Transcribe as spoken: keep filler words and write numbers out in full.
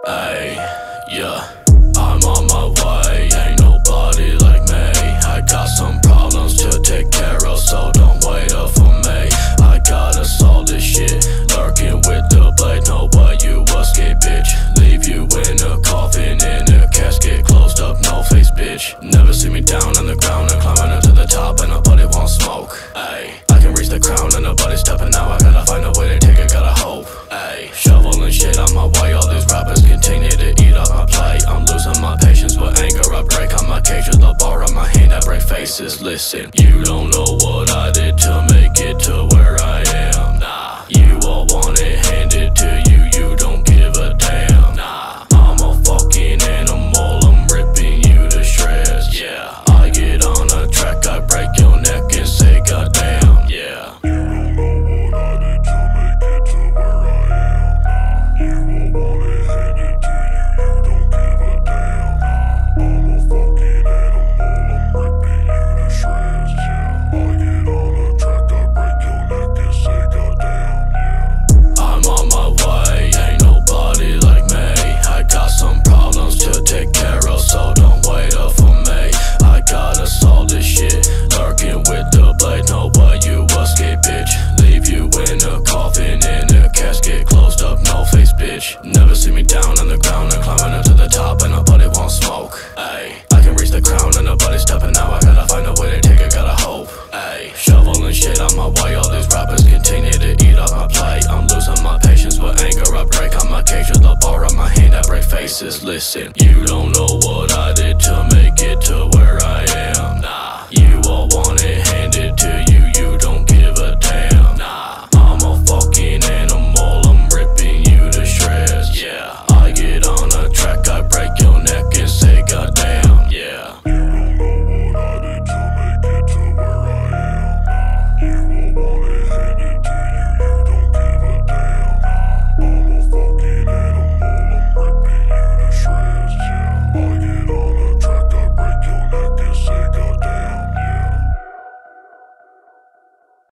Ayy, yeah, I'm on my way, ain't nobody like me. I got some problems to take care of, so don't wait up for me. I gotta solve this shit, lurking with the blade, know what you escape, bitch. Leave you in a coffin, in a casket, closed up, no face, bitch. Never see me down on the ground and climbing up to the top, and nobody won't smoke. Ayy, I can reach the crown and nobody's stepping out. I gotta find a way to take it, gotta hope. Ayy, shoveling shit on my way, all these rappers continue to eat up my plate. I'm losing my patience with anger, I break on my cage with the bar on my hand, I break faces. Listen, you don't know what I did to make it to where I am. Nah, you all want it handed to you, you don't give a damn. Nah, I'm a fucking animal, I'm ripping you to shreds. Yeah, I get on a track, I break your neck and say goddamn. Yeah, you don't know what I did to make it to where I am. Nah, you all want it handed to you, you don't give a damn. Nah, I'm a fucking animal, I'm ripping you to shreds. Yeah, I get on a track, I break your neck and say goddamn. Yeah, I'm on my way, ain't nobody like me. I got some problems to take care of, so don't wait up for me. I gotta solve this shit, lurking with the blade, know what you escape, bitch. Leave you in a coffin, in a casket, closed up, no face, bitch. Never see me down on the ground and climbing up to the top, and nobody won't smoke. Ayy, I can reach the crown and nobody's stepping out. I gotta find a way to take it, gotta hope. Ayy, shoveling shit on my way, all these rappers continue to eat up my plate. I'm losing my patience with anger, I break on my cage with the bar on my hand, I break faces. Listen, you don't know what